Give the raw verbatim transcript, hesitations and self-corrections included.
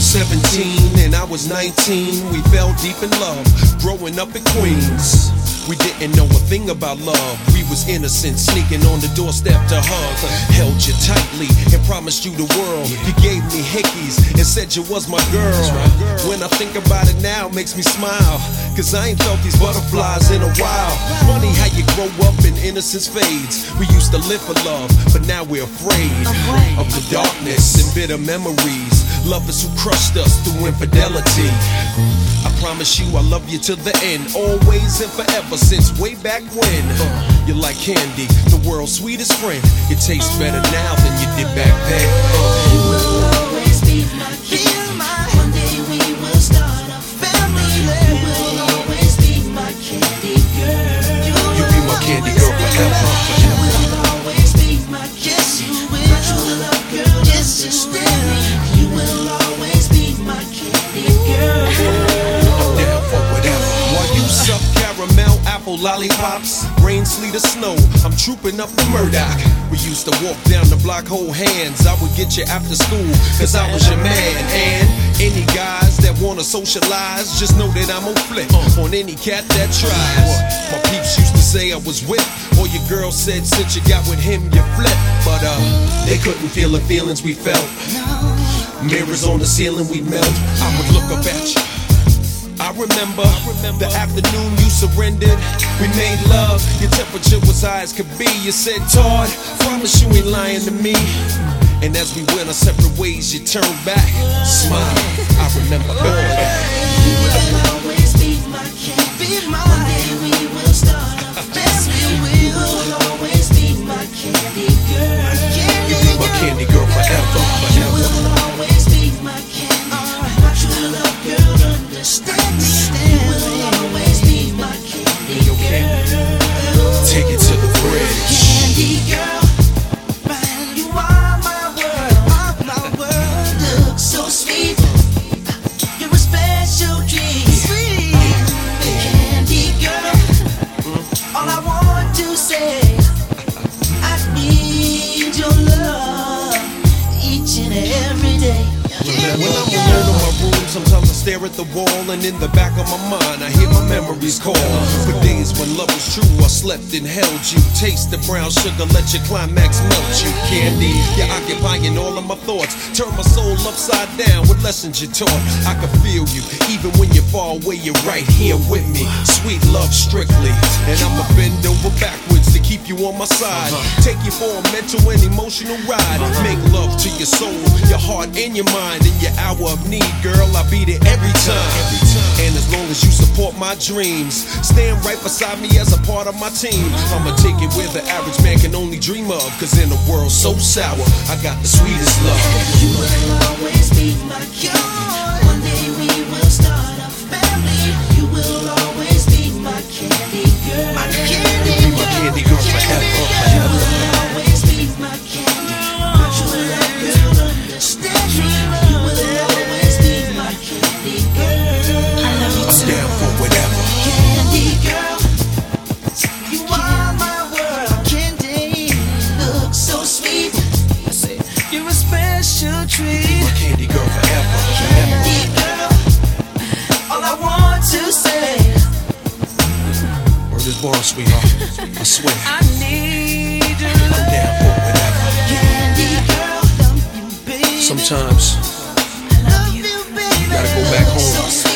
seventeen and I was nineteen. We fell deep in love, growing up in Queens. We didn't know a thing about love. We was innocent, sneaking on the doorstep to hug. Held you tightly and promised you the world. You gave me hickeys and said you was my girl. When I think about it now, it makes me smile, cause I ain't felt these butterflies in a while. Funny how you grow up and innocence fades. We used to live for love, but now we're afraid of the darkness and bitter memories. Lovers who crushed us through infidelity. I promise you I love you till the end, always and forever, since way back when. uh, You're like candy, the world's sweetest friend. It tastes better now than you did back then. uh. You will always be my candy. One day we will start a family. You will always be my candy girl. You be my candy girl forever. You will always be my kiss. My true love girl, yes you will. You will always be my candy girl. Suck caramel, apple lollipops, rain, sleet, or snow, I'm trooping up the Murdoch. We used to walk down the block, hold hands. I would get you after school, cause I was your man. And any guys that wanna socialize, just know that I'm on flip on any cat that tries. My peeps used to say I was whipped, or your girl said since you got with him you flip. But uh, they couldn't feel the feelings we felt. Mirrors on the ceiling we melt. I would look up at you. I remember the afternoon you surrendered. We made love, your temperature was high as could be. You said, Todd, promise you ain't lying to me. And as we went our separate ways, you turned back, smile. I remember all that. You will always be my candy. One day we will start a family. You will always be my candy girl. You be my candy girl forever, You forever. will always be my candy. My true love girl, understand me. You will always be my candy girl. Take it to the bridge. Candy girl, you are my world. My world looks so sweet. You're a special dream. Sweet candy girl. All I want to say, I need your love each and every day. When I'm alone in my room, sometimes I stare at the wall, and in the back of my mind, I hear my memories call. For days when love was true, I slept and held you. Taste the brown sugar, let your climax melt you. Candy, you're occupying all of my thoughts. Turn my soul upside down with lessons you taught. I can feel you, even when you're far away, you're right here with me. Sweet love strictly, and I'ma bend over backwards to keep you on my side. Take you for a mental and emotional ride. Make love to your soul, your heart, and your mind. In your hour of need, girl, I'll be there every time. And as long as you support my dreams, stand right beside me as a part of my team. I'ma take it where the average man can only dream of, cause in a world so sour, I got the sweetest love. You will always be my candy. One day we will start a family. You will always be my candy girl. My candy You be my candy girl forever, You forever. will always be my candy. My true love girl, understand me. You will always be my candy girl. I love you I'm too. down for whatever. Candy girl, you are my world. Candy, look so sweet. I say you're a special treat. My candy girl forever, forever. Candy girl, all I want to say. Word is born, sweetheart. I swear. I need your I'm love. down for whatever. Candy girl, love you, baby. Sometimes love you, baby. gotta go back home. So